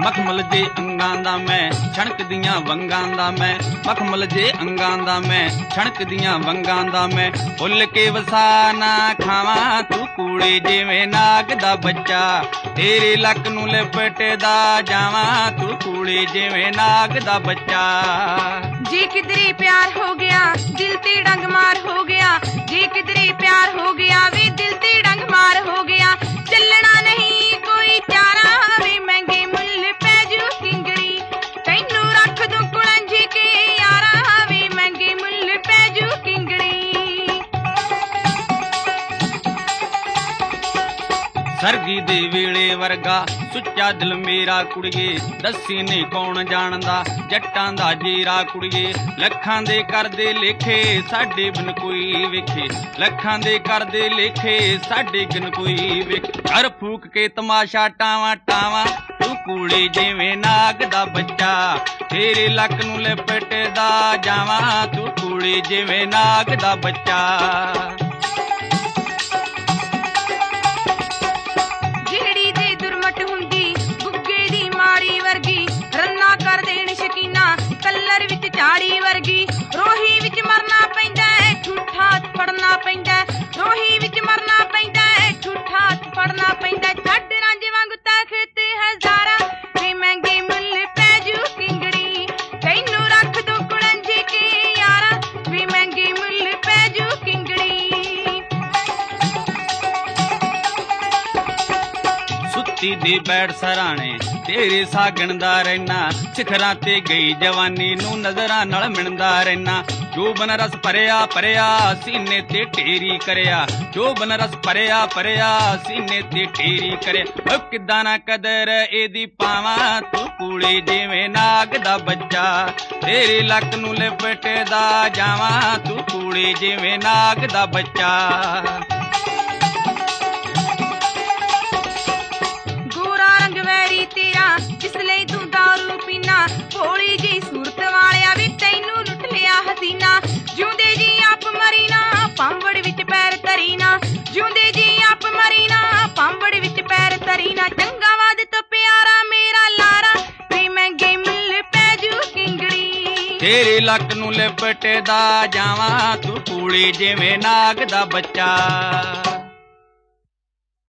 मखमल जे अंगां दा मैं छणक दियां वंगां दा मैं मखमल जे अंगां दा मैं छणक दियां वंगां दा मैं भुल के वसा ना खावां तू कूड़े जिवें नाग दा बच्चा तेरे लक नूं लिपटदा जावां तू कूड़े जिवें नाग दा बच्चा। जे किधरे प्यार हो गया दिल ते डंग मार हो गया जे किधरे प्यार हो गया वे दिल ते डंग मार हो गया चलना नहीं कोई चारा वे महंगे मुल्ल पैजू किंगड़ी तैनू रख दूं कुलंझ के यारा वे महंगे मुल्ल पैजू किंगड़ी। सरगी दे वेले वर्गा सुच्चा दिल मेरा कुड़िए दस्सी ने कौन जानदा जट्टां दा जीरा कुड़िए लखां दे करदे लेखे साडे बिन कोई वेखे लखां दे करदे लेखे साडे बिन कोई वेखे घर फूक के तमाशा टावां टावां तू कूड़े जिवें नाग दा बच्चा तेरे लक नूं लिपटदा जावां तू कूड़े जिवें नाग दा बच्चा। कलर विच झाड़ी वर्गी रोही विच मरना पैंदा है ठूठा फड़ना पैंदा रोही विच मरना पैंदा है ठूठा फड़ना पैंदा छड्ड रांझे वांगू ताकते हजारा वे महंगे मुल्ल पैजू किंगड़ी तैनू रख दूं कुलंझ के यारा वे महंगे मुल्ल पैजू किंगड़ी। सुत्ती दे बैठ सराणे तेरे सागण दा रहना सिखरां ते गई जवानी नूं नजरां नाल मिणदा रहना जो बन रस भरिया भरिया सीने ते ढेरी करिया जो बन रस भरिया भरिया सीने ते ढेरी करिया किदां ना कदर एदी पावां तू कूड़े जिवें नाग दा बच्चा तेरे लक नूं लिपटदा जावां तू कूड़े जिवें नाग दा बच्चा। जिसले तू दारू पीना भोली जी सूरत वालिया वी तैनू लुट लिया हसीना जिउंदे जी आप मरीना पांवड़ विच पैर धरीना जिउंदे जी आप मरीना पांवड़ विच पैर धरीना चंगा वाद तो प्यारा मेरा लारा वे महंगे मुल्ल पैजू किंगड़ी तेरे लक नूं लिपटदा जावां तू कूड़े जिवें नाग दा बच्चा।